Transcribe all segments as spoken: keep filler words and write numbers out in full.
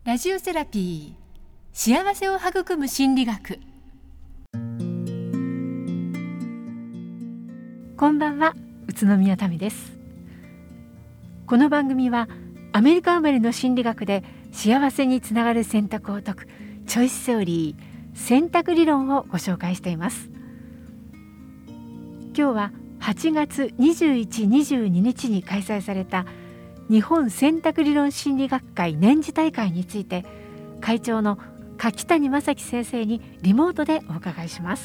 ラジオセラピー、幸せを育む心理学。こんばんは、宇都宮民です。この番組はアメリカ生まれの心理学で幸せにつながる選択を説くチョイスセオリー、選択理論をご紹介しています。今日ははちがつにじゅういち、にじゅうににちに開催された日本選択理論心理学会年次大会について、会長の柿谷正樹先生にリモートでお伺いします。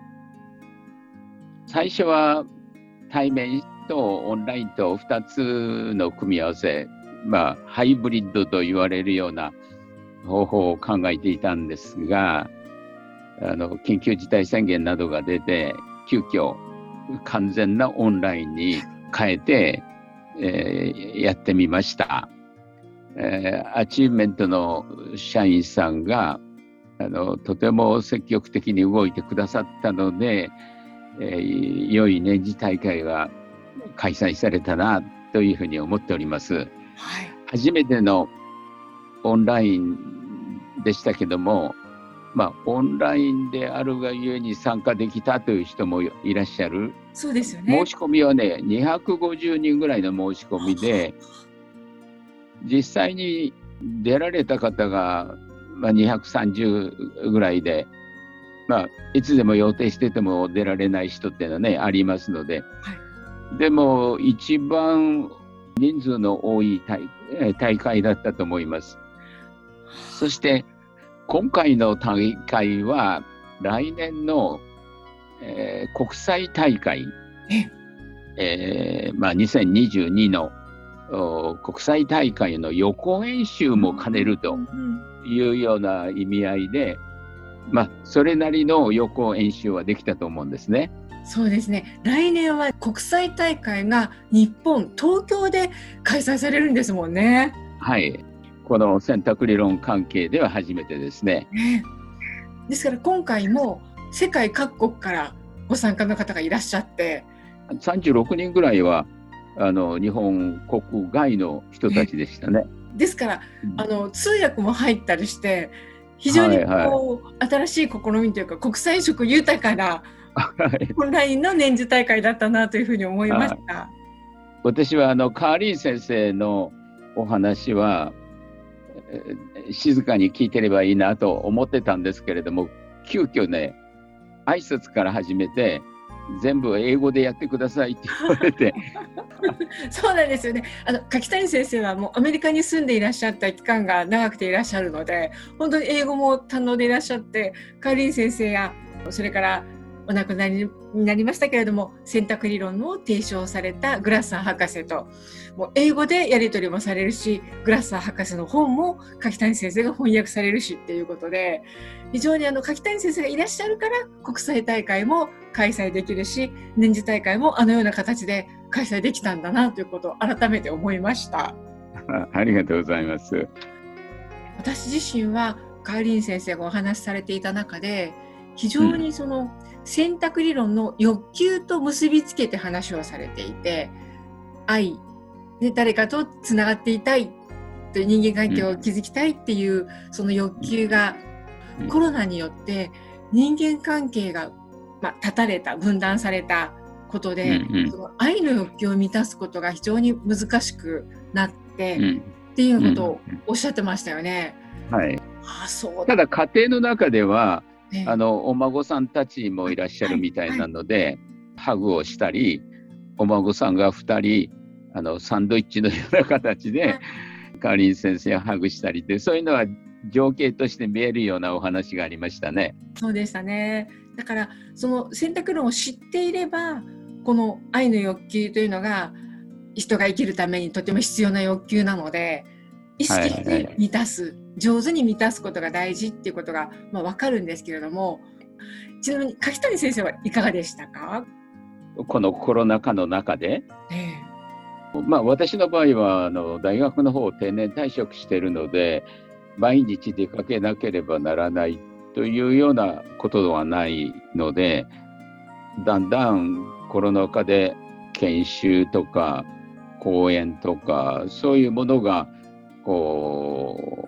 最初は対面とオンラインとふたつの組み合わせ、まあ、ハイブリッドと言われるような方法を考えていたんですが、あの緊急事態宣言などが出て、急遽完全なオンラインに変えて、えー、やってみました。えー、アチーブメントの社員さんがあのとても積極的に動いてくださったので、えー、良い年次大会が開催されたなというふうに思っております。はい、初めてのオンラインでしたけども、まあ、オンラインであるがゆえに参加できたという人もいらっしゃる。 そうですよね。 申し込みはね、にひゃくごじゅうにんぐらいの申し込みで、実際に出られた方が、まあ、にひゃくさんじゅうぐらいで、まあ、いつでも予定してても出られない人っていうのはね、ありますので、はい、でも一番人数の多い 大, 大会だったと思います。そして今回の大会は来年の、えー、国際大会、えーまあ、にせんにじゅうにの国際大会の予行演習も兼ねるというような意味合いで、まあ、それなりの予行演習はできたと思うんですね。 そうですね。来年は国際大会が日本、東京で開催されるんですもんね。 はい。この選択理論関係では初めてですね。 ね、ですから今回も世界各国からご参加の方がいらっしゃって、 さんじゅうろくにんぐらいはあの日本国外の人たちでしたね。 ですから、うん、あの通訳も入ったりして非常にこう、はいはい、新しい試みというか国際色豊かなオンラインの年次大会だったなというふうに思いました。 私はあのカーリー先生のお話は静かに聞いてればいいなと思ってたんですけれども、急遽ね、挨拶から始めて全部英語でやってくださいって言われてそうなんですよね。あの柿谷先生はもうアメリカに住んでいらっしゃった期間が長くていらっしゃるので、本当に英語も堪能でいらっしゃって、カーリー先生やそれからお亡くなりになりましたけれども選択理論を提唱されたグラッサー博士ともう英語でやり取りもされるし、グラッサー博士の本も柿谷先生が翻訳されるしっていうことで、非常にあの柿谷先生がいらっしゃるから国際大会も開催できるし、年次大会もあのような形で開催できたんだなということを改めて思いました。 ありがとうございます。 私自身はカーリーン先生がお話しされていた中で、非常にその選択理論の欲求と結びつけて話をされていて、愛で誰かとつながっていたいという人間関係を築きたいっていうその欲求がコロナによって人間関係がまあ断たれた、分断されたことで、その愛の欲求を満たすことが非常に難しくなってっていうことをおっしゃってましたよね。 はい。 あ、そうだ。 ただ家庭の中ではあのお孫さんたちもいらっしゃるみたいなので、はいはい、ハグをしたり、お孫さんがふたりあのサンドイッチのような形で、はい、カーリーン先生をハグしたりって、そういうのは情景として見えるようなお話がありましたね。 そうでしたね。だからその選択論を知っていれば、この愛の欲求というのが人が生きるためにとても必要な欲求なので、意識して満たす、はいはいはい、上手に満たすことが大事っていうことが、まあ、分かるんですけれども、ちなみに柿谷先生はいかがでしたか？ このコロナ禍の中で、ええ、まあ、私の場合はあの大学の方を定年退職しているので、毎日出かけなければならないというようなことではないので、だんだんコロナ禍で研修とか講演とかそういうものがこう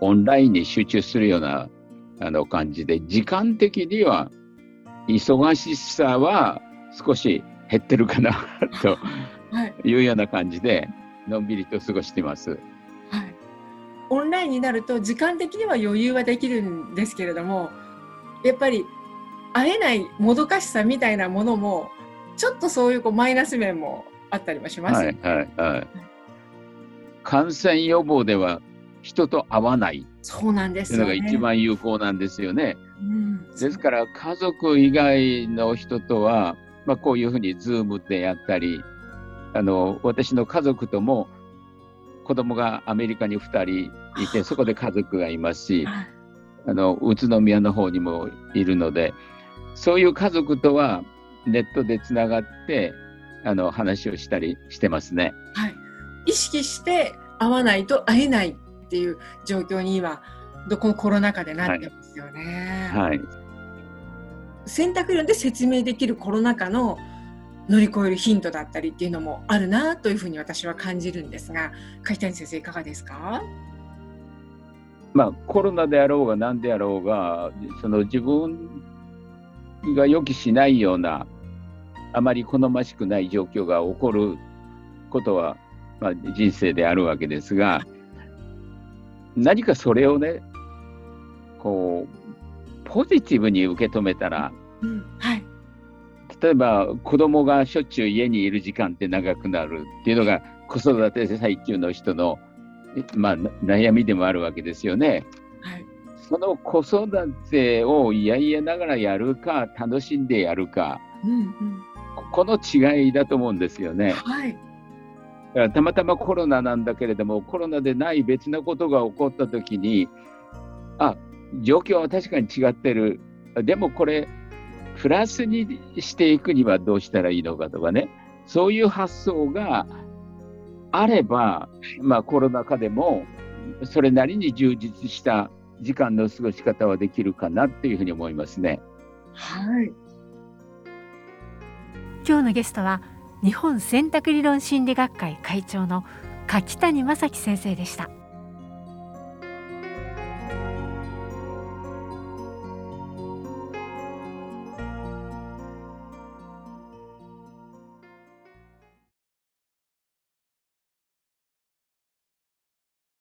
オンラインに集中するようなあの感じで、時間的には忙しさは少し減ってるかなというような感じでのんびりと過ごしています。 はい、オンラインになると時間的には余裕はできるんですけれども、やっぱり会えないもどかしさみたいなものもちょっとそういうこうマイナス面もあったりもします。 はいはいはい。感染予防では人と会わないそうなんですというよね。 のが一番有効なんですよね。 うん、 ですから家族以外の人とは、まあ、こういうふうに Zoom でやったり、あの私の家族とも子供がアメリカにふたりいて、そこで家族がいますし、あの宇都宮の方にもいるので、そういう家族とはネットでつながってあの話をしたりしてますね。 はい、意識して会わないと会えないっていう状況に今どこのコロナ禍でなってますよね。 はいはい、 選択論で説明できるコロナ禍の乗り越えるヒントだったりっていうのもあるなというふうに私は感じるんですが、梶谷先生いかがですか？ まあ、コロナであろうが何であろうが、その自分が予期しないような、あまり好ましくない状況が起こることは、まあ、人生であるわけですが、何かそれをね、こうポジティブに受け止めたら、 うんはい、 例えば子供がしょっちゅう家にいる時間って長くなるっていうのが子育て最中の人の、まあ、悩みでもあるわけですよね。 はい、 その子育てをいやいやながらやるか楽しんでやるか、 うんうん、 この違いだと思うんですよね。 はい、 だからたまたまコロナなんだけれども、コロナでない別なことが起こった時に、あ、状況は確かに違ってる、でもこれプラスにしていくにはどうしたらいいのかとかね、そういう発想があれば、まあ、コロナ禍でもそれなりに充実した時間の過ごし方はできるかなっていうふうに思いますね。 はい、 今日のゲストは日本選択理論心理学会会長の柿谷正樹先生でした。